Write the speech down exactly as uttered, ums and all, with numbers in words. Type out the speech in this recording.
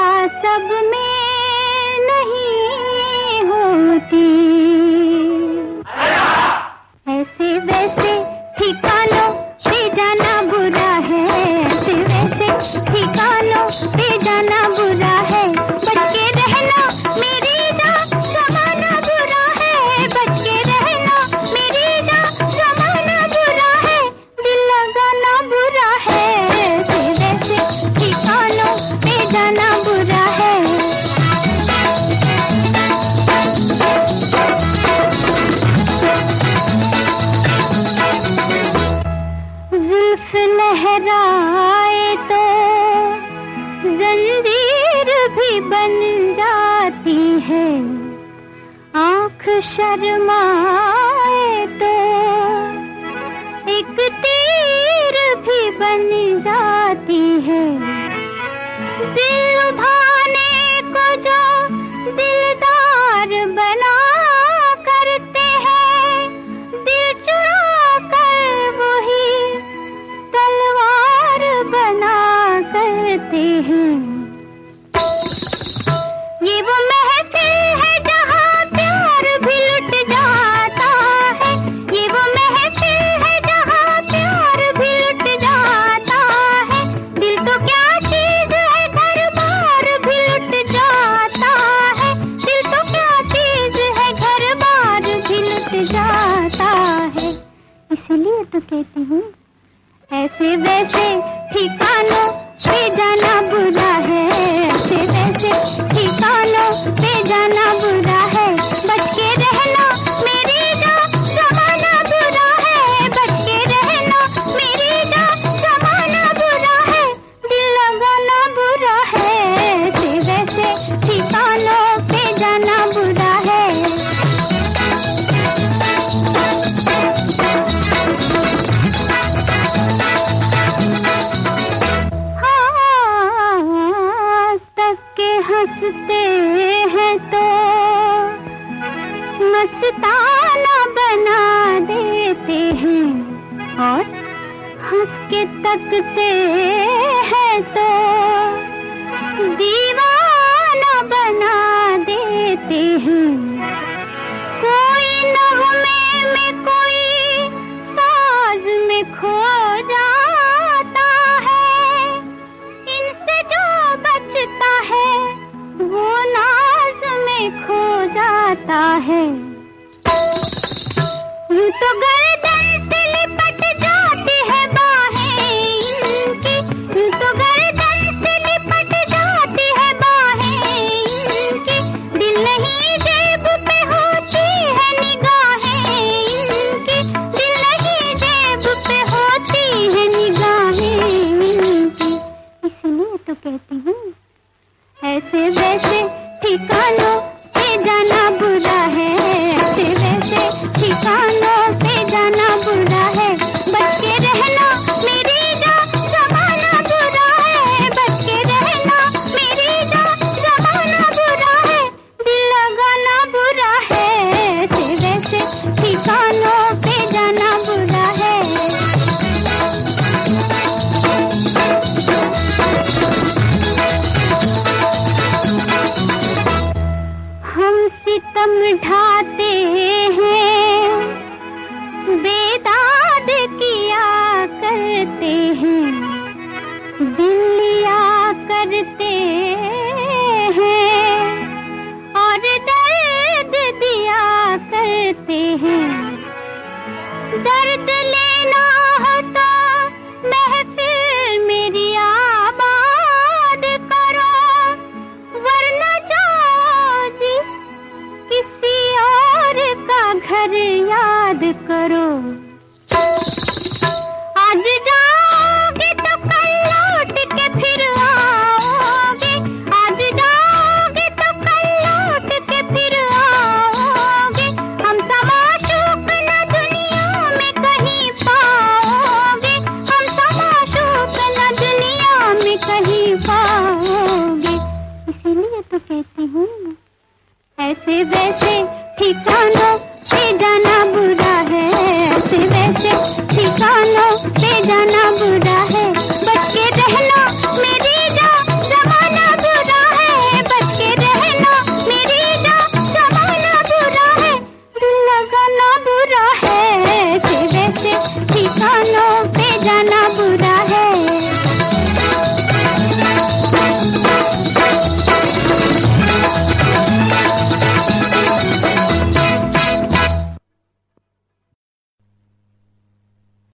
सब में नहीं होती। ऐसे वैसे ठिकानों पे जाना बुरा है, ऐसे वैसे ठिकानों पे जाना बुरा है। बच के रहना मेरी जान, जमाना बुरा है। बच के रहना मेरी जान, जमाना बुरा है। दिल लगाना बुरा है, ऐसे वैसे ठिकानों पे जाना बुरा है। जुल्फ लहराए तो जंजीर भी बन जाती है, आँख शर्माए तो एक तीर भी बन जाती है। दिल लुभाने को जो दिलदार बना करते हैं, दिल चुरा कर वही तलवार बना करते हैं। ये वो महफिल है जहाँ प्यार भी लुट जाता है। ये वो महफिल है जहाँ प्यार भी लुट जाता है। दिल तो क्या चीज है, घर बार भी लुट जाता है। दिल तो क्या चीज है, घर बार भी लुट जाता है। इसलिए तो कहती हूँ ऐसे वैसे ठिकानों पे जाना बुरा है, ऐसे वैसे ठिकानों पे जाना बुरा है। बच के रहना मेरी जान, जमाना बुरा है। बच के रहना मेरी जान, जमाना बुरा है। दिल लगाना बुरा है, ऐसे वैसे ठिकानों पे जाना बुरा है। हंसते हैं तो मस्ताना बना देते हैं, और हंस के तकते हैं तो दीवाना बना देते हैं। कोई नगमे में, कोई साज में खो जाता है। इनसे जो बचता है वो नाज में खो जाता है। यूं तो गर्दन से लिपट जाती है बाहें इनकी, यूं तो गर्दन से लिपट जाती है बाहें इनकी। दिल नहीं जेब पे होती है निगाहें इनकी, दिल नहीं जेब पे होती है निगाहें इनकी। इसलिए तो कहती हूँ ऐसे वैसे ठिकानों पे जाना बुरा है, ऐसे वैसे ठिकानों पे जाना बुरा है। बच के रहना मेरी जान, जमाना बुरा है। बच के रहना मेरी जान, जमाना बुरा है। दिल लगाना बुरा है, ऐसे वैसे ठिकानों पे जाना बुरा है। सितम ढा